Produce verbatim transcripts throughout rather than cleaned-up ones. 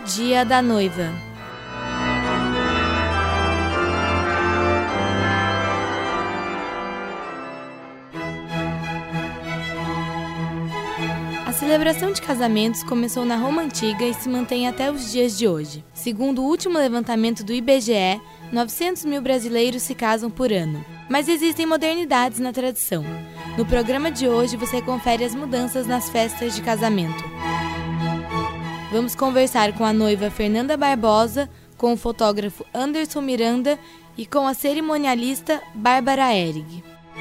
dia da noiva. A celebração de casamentos começou na Roma Antiga e se mantém até os dias de hoje. Segundo o último levantamento do I B G E, novecentos mil brasileiros se casam por ano. Mas existem modernidades na tradição. No programa de hoje você confere as mudanças nas festas de casamento. Vamos conversar com a noiva Fernanda Barbosa, com o fotógrafo Anderson Miranda e com a cerimonialista Bárbara Ehrig.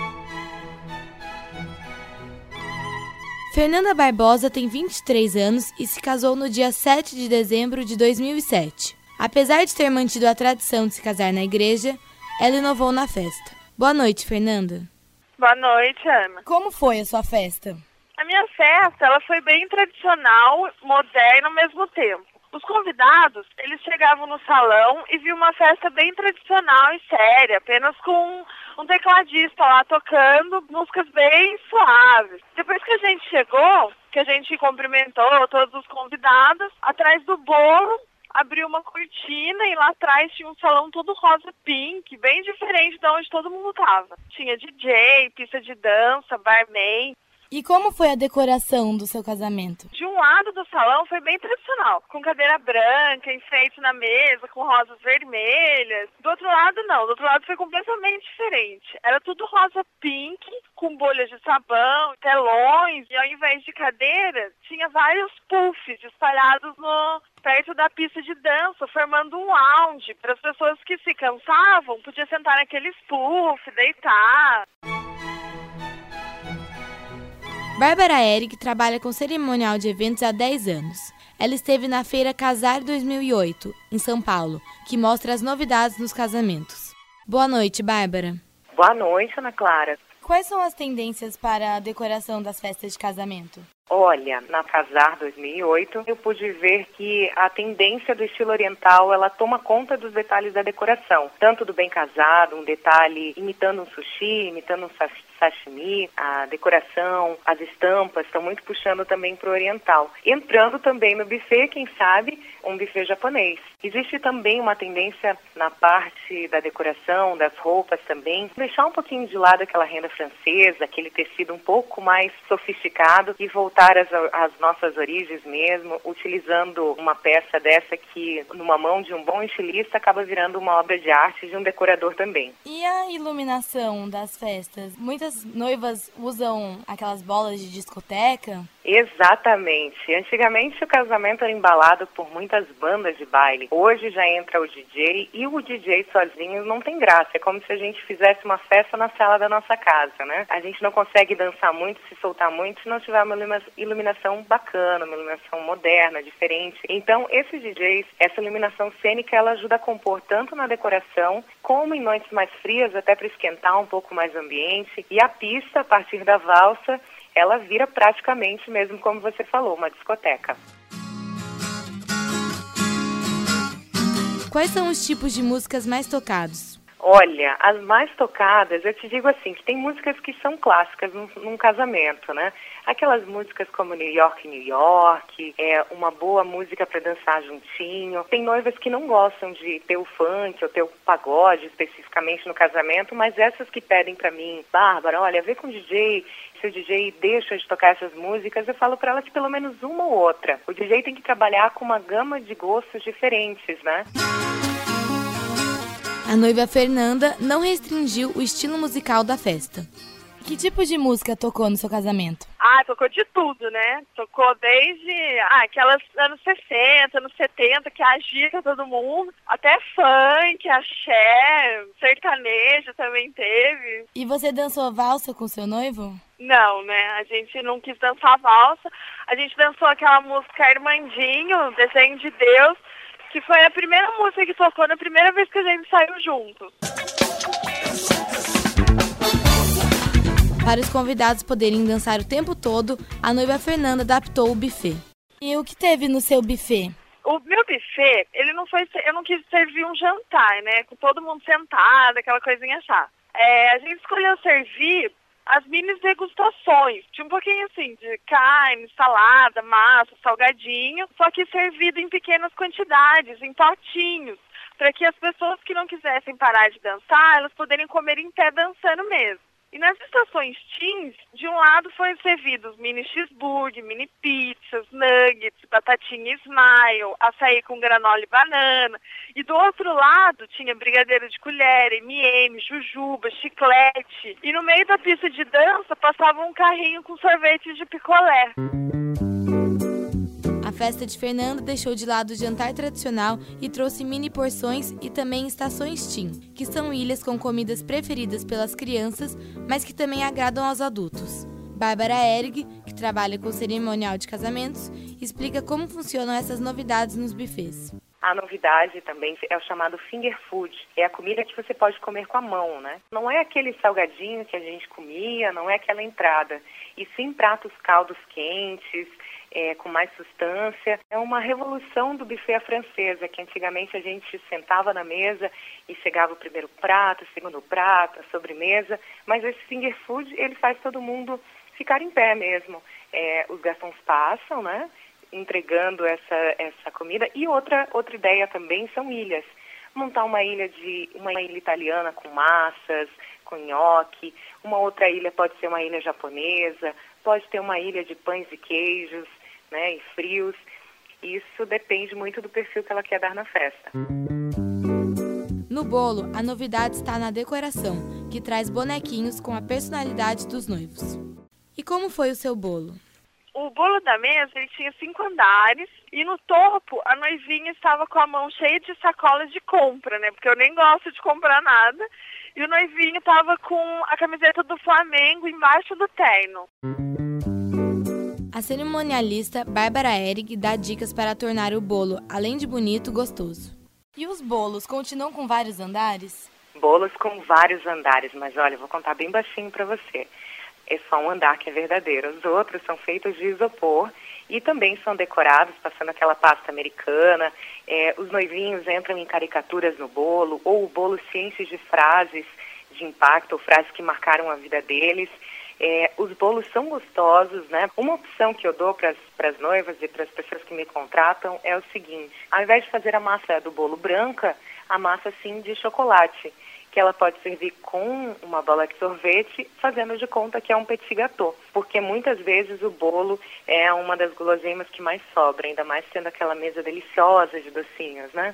Fernanda Barbosa tem vinte e três anos e se casou no dia sete de dezembro de dois mil e sete. Apesar de ter mantido a tradição de se casar na igreja, ela inovou na festa. Boa noite, Fernanda. Boa noite, Ana. Como foi a sua festa? A minha festa, ela foi bem tradicional, moderna ao mesmo tempo. Os convidados, eles chegavam no salão e viam uma festa bem tradicional e séria, apenas com um tecladista lá tocando músicas bem suaves. Depois que a gente chegou, que a gente cumprimentou todos os convidados, atrás do bolo abriu uma cortina e lá atrás tinha um salão todo rosa pink, bem diferente de onde todo mundo estava. Tinha D J, pista de dança, barman. E como foi a decoração do seu casamento? De um lado do salão foi bem tradicional, com cadeira branca, enfeite na mesa, com rosas vermelhas. Do outro lado não, do outro lado foi completamente diferente. Era tudo rosa pink, com bolhas de sabão, telões, e ao invés de cadeira, tinha vários puffs espalhados no, perto da pista de dança, formando um lounge. Para as pessoas que se cansavam, podia sentar naqueles puffs, deitar. Bárbara Ehrig trabalha com cerimonial de eventos há dez anos. Ela esteve na Feira Casar dois mil e oito, em São Paulo, que mostra as novidades nos casamentos. Boa noite, Bárbara. Boa noite, Ana Clara. Quais são as tendências para a decoração das festas de casamento? Olha, na Casar dois mil e oito, eu pude ver que a tendência do estilo oriental, ela toma conta dos detalhes da decoração. Tanto do bem casado, um detalhe imitando um sushi, imitando um sashimi, a decoração, as estampas estão muito puxando também para o oriental. Entrando também no buffet, quem sabe, um buffet japonês. Existe também uma tendência na parte da decoração, das roupas também, deixar um pouquinho de lado aquela renda francesa, aquele tecido um pouco mais sofisticado e voltar às, às nossas origens mesmo, utilizando uma peça dessa que, numa mão de um bom estilista, acaba virando uma obra de arte de um decorador também. E a iluminação das festas? Muitas noivas usam aquelas bolas de discoteca? Exatamente. Antigamente o casamento era embalado por muitas bandas de baile. Hoje já entra o D J e o D J sozinho não tem graça. É como se a gente fizesse uma festa na sala da nossa casa, né? A gente não consegue dançar muito, se soltar muito, se não tiver uma iluminação bacana, uma iluminação moderna, diferente. Então, esses D Js, essa iluminação cênica, ela ajuda a compor tanto na decoração, como em noites mais frias, até para esquentar um pouco mais o ambiente. E a pista, a partir da valsa, ela vira praticamente, mesmo como você falou, uma discoteca. Quais são os tipos de músicas mais tocados? Olha, as mais tocadas, eu te digo assim, que tem músicas que são clássicas num, num casamento, né? Aquelas músicas como New York, New York, é uma boa música para dançar juntinho. Tem noivas que não gostam de ter o funk ou ter o pagode especificamente no casamento, mas essas que pedem para mim, Bárbara, olha, vê com o D J, se o D J deixa de tocar essas músicas, eu falo para ela que pelo menos uma ou outra. O D J tem que trabalhar com uma gama de gostos diferentes, né? A noiva Fernanda não restringiu o estilo musical da festa. Que tipo de música tocou no seu casamento? Ah, tocou de tudo, né? Tocou desde ah, aquelas anos sessenta, anos setenta, que agita todo mundo, até funk, axé, sertanejo também teve. E você dançou valsa com seu noivo? Não, né? A gente não quis dançar valsa. A gente dançou aquela música Armandinho, Desenho de Deus, que foi a primeira música que tocou na primeira vez que a gente saiu junto. Para os convidados poderem dançar o tempo todo, a noiva Fernanda adaptou o buffet. E o que teve no seu buffet? O meu buffet, ele não foi, eu não quis servir um jantar, né? Com todo mundo sentado, aquela coisinha chata. É, a gente escolheu servir as mini degustações. Tinha um pouquinho assim de carne, salada, massa, salgadinho, só que servido em pequenas quantidades, em potinhos, para que as pessoas que não quisessem parar de dançar, elas poderem comer em pé dançando mesmo. E nas estações teens, de um lado foram servidos mini cheeseburger, mini pizzas, nuggets, batatinha smile, açaí com granola e banana. E do outro lado tinha brigadeiro de colher, eme e eme, jujuba, chiclete. E no meio da pista de dança passava um carrinho com sorvete de picolé. A festa de Fernando deixou de lado o jantar tradicional e trouxe mini porções e também estações teen, que são ilhas com comidas preferidas pelas crianças, mas que também agradam aos adultos. Bárbara Erig, que trabalha com cerimonial de casamentos, explica como funcionam essas novidades nos buffets. A novidade também é o chamado finger food, é a comida que você pode comer com a mão, né? Não é aquele salgadinho que a gente comia, não é aquela entrada, e sim pratos caldos quentes, É, com mais substância. É uma revolução do buffet à francesa, que antigamente a gente sentava na mesa e chegava o primeiro prato, o segundo prato, a sobremesa, mas esse finger food, ele faz todo mundo ficar em pé mesmo. É, os garçons passam, né, entregando essa, essa comida. E outra, outra ideia também são ilhas. Montar uma ilha de uma ilha italiana com massas, com nhoque. Uma outra ilha pode ser uma ilha japonesa, pode ter uma ilha de pães e queijos, né, e frios. Isso depende muito do perfil que ela quer dar na festa. No bolo, a novidade está na decoração, que traz bonequinhos com a personalidade dos noivos. E como foi o seu bolo? O bolo da mesa, ele tinha cinco andares e no topo a noivinha estava com a mão cheia de sacolas de compra, né? Porque eu nem gosto de comprar nada. E o noivinho estava com a camiseta do Flamengo embaixo do terno. A cerimonialista Bárbara Erig dá dicas para tornar o bolo, além de bonito, gostoso. E os bolos continuam com vários andares? Bolos com vários andares, mas olha, eu vou contar bem baixinho para você. É só um andar que é verdadeiro. Os outros são feitos de isopor e também são decorados, passando aquela pasta americana. É, os noivinhos entram em caricaturas no bolo, ou o bolo se enche de frases de impacto, ou frases que marcaram a vida deles. É, os bolos são gostosos, né? Uma opção que eu dou para as noivas e para as pessoas que me contratam é o seguinte: ao invés de fazer a massa do bolo branca, a massa sim de chocolate, que ela pode servir com uma bola de sorvete, fazendo de conta que é um petit gâteau, porque muitas vezes o bolo é uma das guloseimas que mais sobra, ainda mais sendo aquela mesa deliciosa de docinhos, né?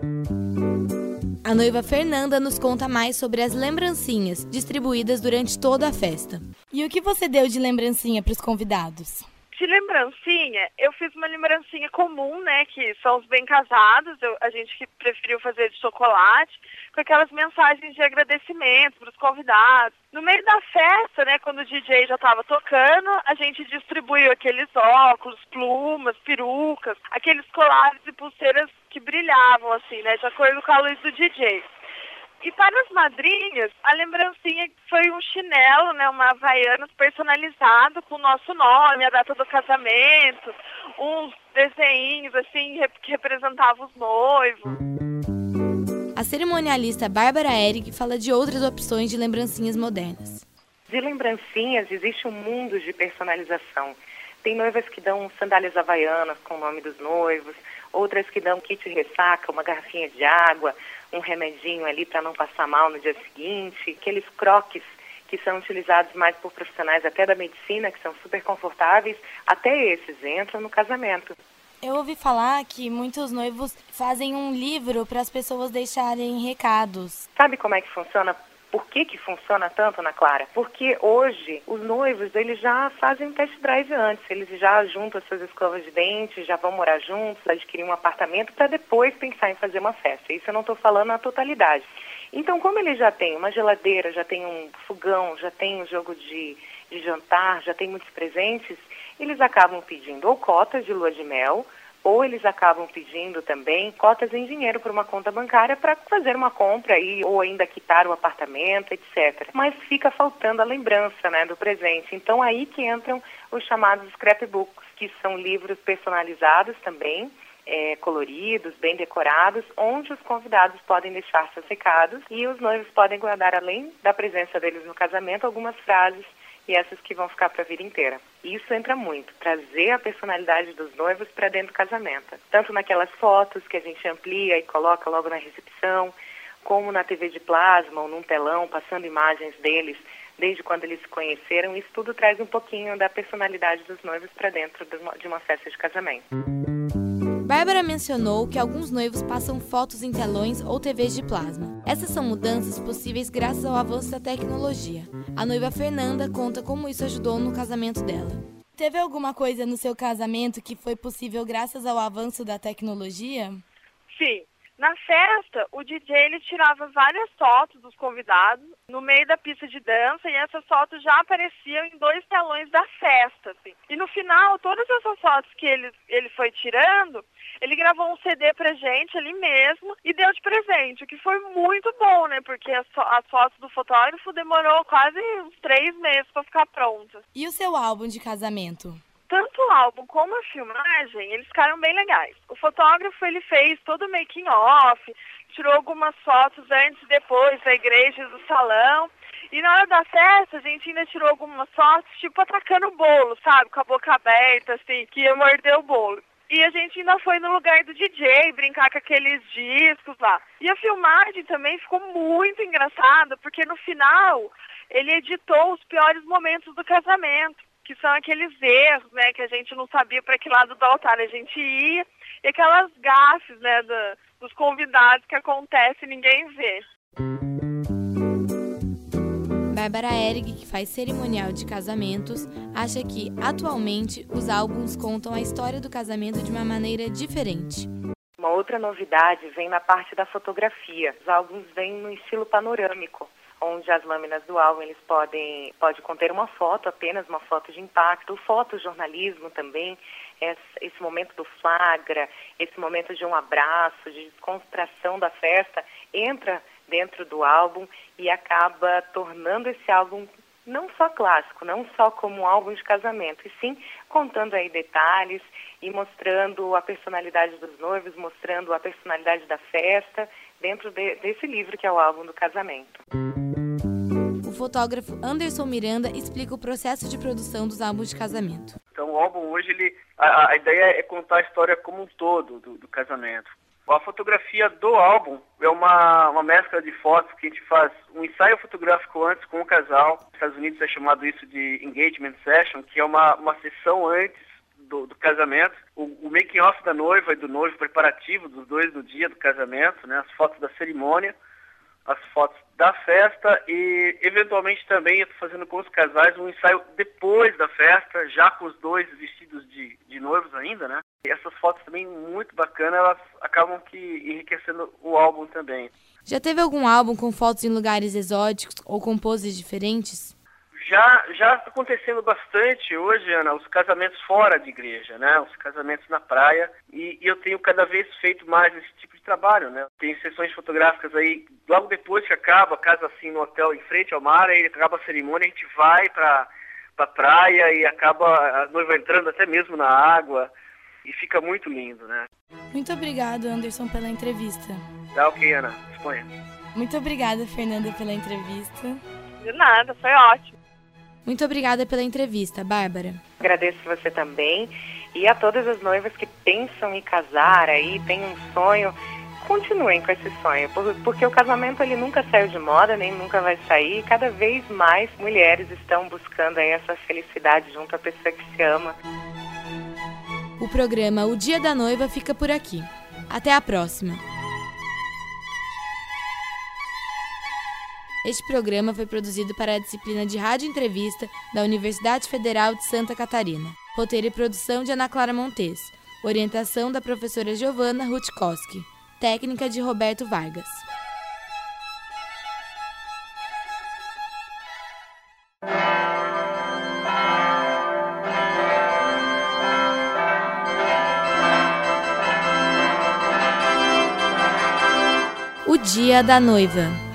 A noiva Fernanda nos conta mais sobre as lembrancinhas distribuídas durante toda a festa. E o que você deu de lembrancinha para os convidados? De lembrancinha, eu fiz uma lembrancinha comum, né, que são os bem casados, eu, a gente que preferiu fazer de chocolate, com aquelas mensagens de agradecimento para os convidados. No meio da festa, né, quando o D J já estava tocando, a gente distribuiu aqueles óculos, plumas, perucas, aqueles colares e pulseiras que brilhavam, assim, né, de acordo com a luz do D J. E para as madrinhas, a lembrancinha foi um chinelo, né, uma Havaianas personalizado com o nosso nome, a data do casamento, uns desenhinhos assim que representavam os noivos. A cerimonialista Bárbara Erig fala de outras opções de lembrancinhas modernas. De lembrancinhas existe um mundo de personalização. Tem noivas que dão sandálias havaianas com o nome dos noivos, outras que dão kit ressaca, uma garrafinha de água, um remedinho ali para não passar mal no dia seguinte, aqueles croques que são utilizados mais por profissionais até da medicina, que são super confortáveis, até esses entram no casamento. Eu ouvi falar que muitos noivos fazem um livro para as pessoas deixarem recados. Sabe como é que funciona? Por que que funciona tanto, Ana Clara? Porque hoje os noivos, eles já fazem um test drive antes, eles já juntam as suas escovas de dente, já vão morar juntos, adquirir um apartamento para depois pensar em fazer uma festa. Isso eu não estou falando na totalidade. Então, como eles já têm uma geladeira, já tem um fogão, já tem um jogo de, de jantar, já tem muitos presentes, eles acabam pedindo ou cotas de lua de mel, ou eles acabam pedindo também cotas em dinheiro para uma conta bancária para fazer uma compra aí, ou ainda quitar o apartamento, etcétera. Mas fica faltando a lembrança, né, do presente. Então aí que entram os chamados scrapbooks, que são livros personalizados também, é, coloridos, bem decorados, onde os convidados podem deixar seus recados e os noivos podem guardar, além da presença deles no casamento, algumas frases e essas que vão ficar para a vida inteira. Isso entra muito, trazer a personalidade dos noivos para dentro do casamento. Tanto naquelas fotos que a gente amplia e coloca logo na recepção, como na T V de plasma ou num telão, passando imagens deles desde quando eles se conheceram. Isso tudo traz um pouquinho da personalidade dos noivos para dentro de uma festa de casamento. Bárbara mencionou que alguns noivos passam fotos em telões ou T Vs de plasma. Essas são mudanças possíveis graças ao avanço da tecnologia. A noiva Fernanda conta como isso ajudou no casamento dela. Teve alguma coisa no seu casamento que foi possível graças ao avanço da tecnologia? Sim. Na festa, o D J ele tirava várias fotos dos convidados no meio da pista de dança e essas fotos já apareciam em dois telões da festa. Assim. E no final, todas essas fotos que ele, ele foi tirando, ele gravou um C D pra gente ali mesmo e deu de presente, o que foi muito bom, né? Porque as, as fotos do fotógrafo demorou quase uns três meses para ficar pronta. E o seu álbum de casamento? Tanto o álbum como a filmagem, eles ficaram bem legais. O fotógrafo, ele fez todo o making off, tirou algumas fotos antes e depois da igreja e do salão. E na hora da festa, a gente ainda tirou algumas fotos, tipo, atacando o bolo, sabe? Com a boca aberta, assim, que ia morder o bolo. E a gente ainda foi no lugar do D J, brincar com aqueles discos lá. E a filmagem também ficou muito engraçada, porque no final, ele editou os piores momentos do casamento, que são aqueles erros, né, que a gente não sabia para que lado do altar a gente ia, e aquelas gafes, né, do, dos convidados que acontece e ninguém vê. Bárbara Ehrig, que faz cerimonial de casamentos, acha que, atualmente, os álbuns contam a história do casamento de uma maneira diferente. Uma outra novidade vem na parte da fotografia. Os álbuns vêm no estilo panorâmico, onde as lâminas do álbum eles podem pode conter uma foto, apenas uma foto de impacto, o fotojornalismo também, esse momento do flagra, esse momento de um abraço, de descontração da festa, entra dentro do álbum e acaba tornando esse álbum não só clássico, não só como um álbum de casamento, e sim contando aí detalhes e mostrando a personalidade dos noivos, mostrando a personalidade da festa dentro de, desse livro que é o álbum do casamento. O fotógrafo Anderson Miranda explica o processo de produção dos álbuns de casamento. Então o álbum hoje, ele, a, a ideia é contar a história como um todo do, do casamento. A fotografia do álbum é uma, uma mescla de fotos que a gente faz um ensaio fotográfico antes com o casal. Nos Estados Unidos é chamado isso de engagement session, que é uma, uma sessão antes do, do casamento. O, o making off da noiva e do noivo, preparativo dos dois no dia do casamento, né? As fotos da cerimônia, as fotos da festa e, eventualmente, também eu estou fazendo com os casais um ensaio depois da festa, já com os dois vestidos de, de noivos ainda, né? E essas fotos também muito bacanas, elas acabam que enriquecendo o álbum também. Já teve algum álbum com fotos em lugares exóticos ou com poses diferentes? Já já está acontecendo bastante hoje, Ana, os casamentos fora de igreja, né? Os casamentos na praia. E, e eu tenho cada vez feito mais esse tipo de trabalho, né? Tem sessões fotográficas aí, logo depois que acaba, casa assim no hotel em frente ao mar, aí acaba a cerimônia, a gente vai para a pra e acaba a noiva entrando até mesmo na água. E fica muito lindo, né? Muito obrigado, Anderson, pela entrevista. Tá ok, Ana. Disponha. Muito obrigada, Fernanda, pela entrevista. De nada, foi ótimo. Muito obrigada pela entrevista, Bárbara. Agradeço você também. E a todas as noivas que pensam em casar aí, têm um sonho, continuem com esse sonho. Porque o casamento ele nunca saiu de moda, nem nunca vai sair. Cada vez mais mulheres estão buscando aí essa felicidade junto à pessoa que se ama. O programa O Dia da Noiva fica por aqui. Até a próxima! Este programa foi produzido para a disciplina de Rádio Entrevista da Universidade Federal de Santa Catarina. Roteiro e produção de Ana Clara Montes. Orientação da professora Giovanna Rutkowski. Técnica de Roberto Vargas. O Dia da Noiva.